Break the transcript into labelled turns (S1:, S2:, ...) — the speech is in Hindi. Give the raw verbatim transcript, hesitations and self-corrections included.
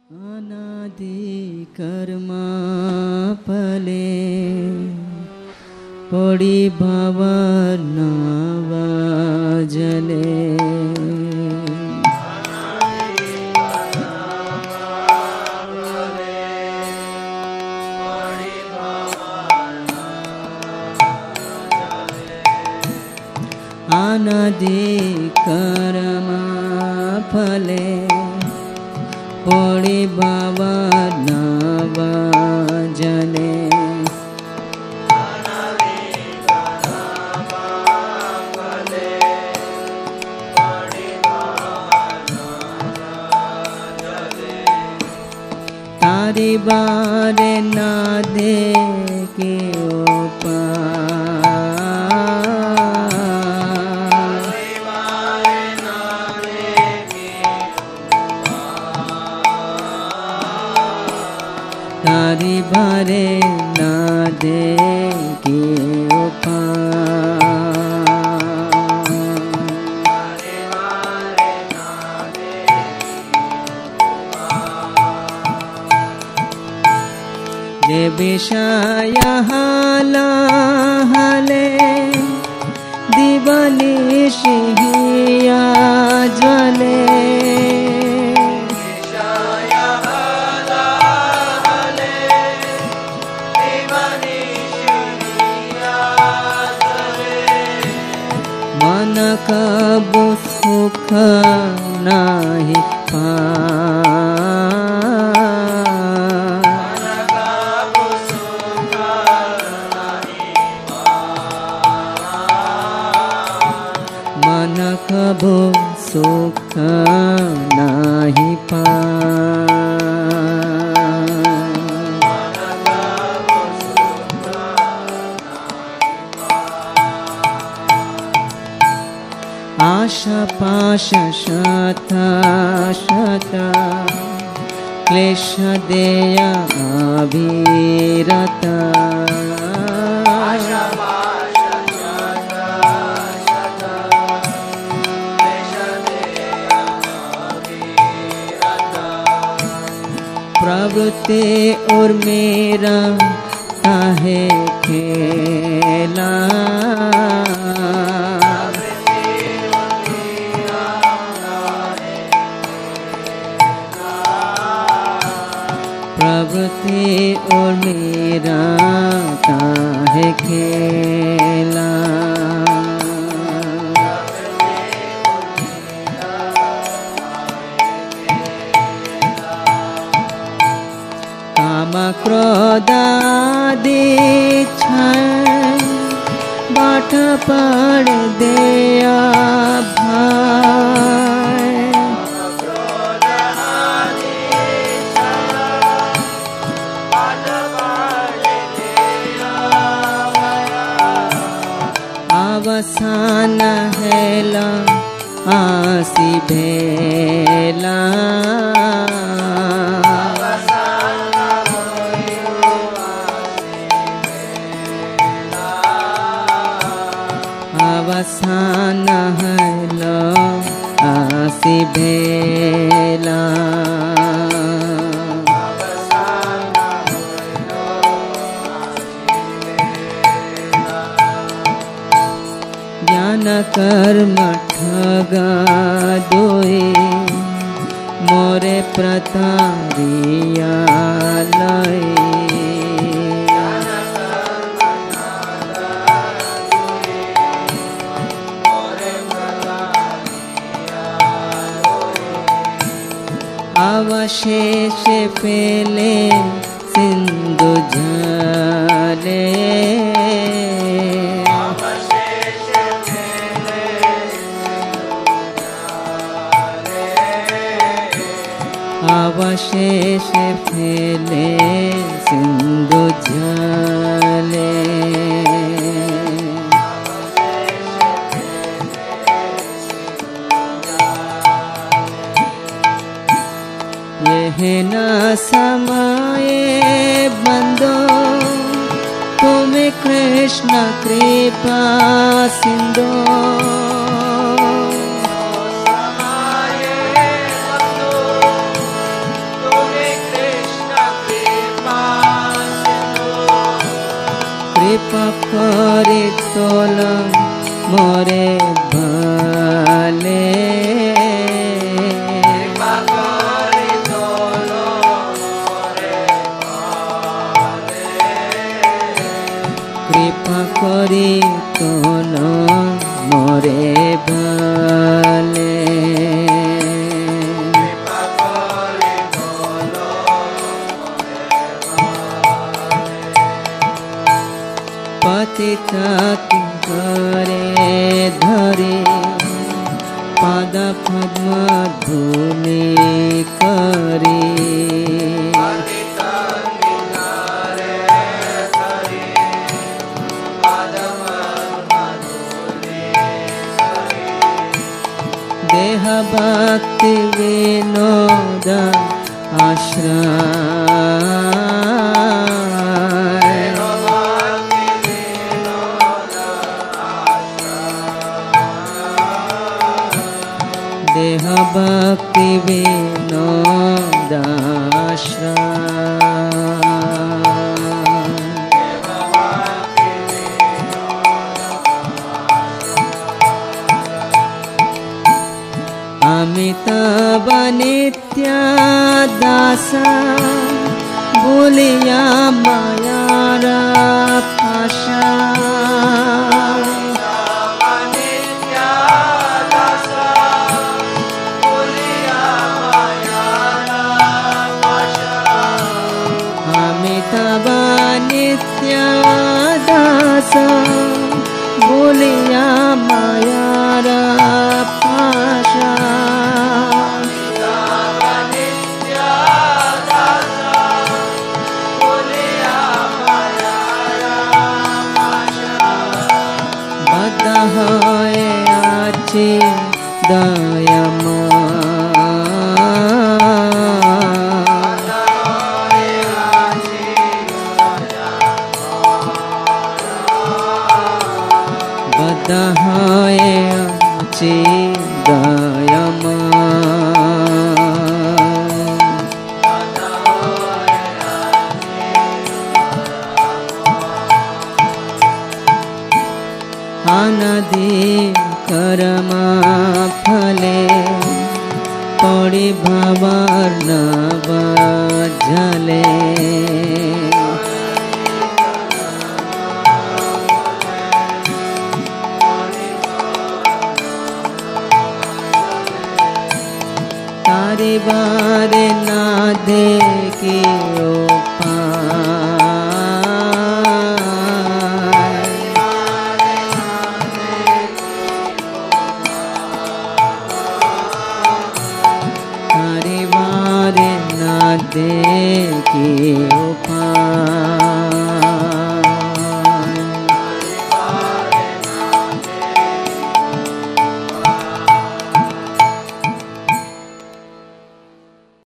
S1: अनादि कर्मा फले पड़ी भावनावा जले अनादि कर्मा फले पड़ी भावनावा जले तारी बारे ना देखे तारी बारे ना देखे जे विषय हाला हले दिवली शिहिया ज्वले मन कबू सुख नाही पा मन कबू सुख नाही पा आशा पाश शता शता क्लेश देया अविरता प्रवृत्ति और मेरा ताहे खेला प्रवृत्ति और मेरा ताहे खेला काम क्रोध आदि छल बाट पड़ दिया भाई अवसान हेला आसी भेला अवसान हेला आसी भेला ज्ञान कर्म ठगा दोए मोरे प्रतारिया लय अवशेष फैले सिंधु झले अवशेष फैले सिंधु झले यह न समय बंदो तुम्हें कृष्ण कृपा सिंधु
S2: समय बंदो तुम्हें
S1: कृपा करे तोल मोरे भाले कृपा करे तोल मोरे भाले पतिता करे धरे पाद पद्म धूलि करे देह भक्ति विनोद आश्रय देह भक्ति विनोद अमिताभ नित्य दास बोलिया मायार पाशा अमिताभ नित्य दास बोलिया मायार पाशा बद्ध होए आछि दयामा बद्ध होए आछि दयामा अनादि कर्म फले पड़ी भावर नव झले तारी बारे ना देखी देखी